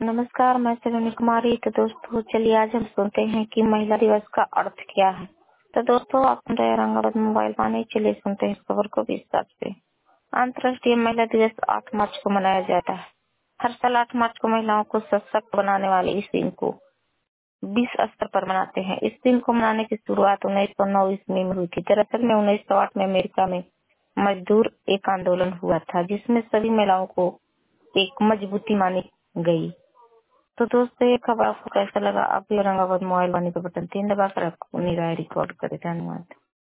नमस्कार, मैं सलोनी कुमारी। तो दोस्तों चलिए आज हम सुनते हैं कि महिला दिवस का अर्थ क्या है। तो दोस्तों आप सुन रहे हैं औरंगाबाद मोबाइल वाणी। चलिए सुनते हैं इस खबर को विस्तार से। अंतर्राष्ट्रीय महिला दिवस 8 मार्च को मनाया जाता है। हर साल 8 मार्च को महिलाओं को सशक्त बनाने वाले इस दिन को विश्व स्तर पर मनाते हैं। इस दिन को मनाने की शुरुआत 1909 ईस्वी में हुई थी। दरअसल में 1908 में अमेरिका में मजदूर एक आंदोलन हुआ था, जिसमें सभी महिलाओं को एक मजबूती मानी गई। तो दोस्तों ये खबर आपको कैसा लगा? आप भी औरंगाबाद मोबाइल वाणी का बटन 3 दबाकर अपनी राय रिकॉर्ड करें। धन्यवाद।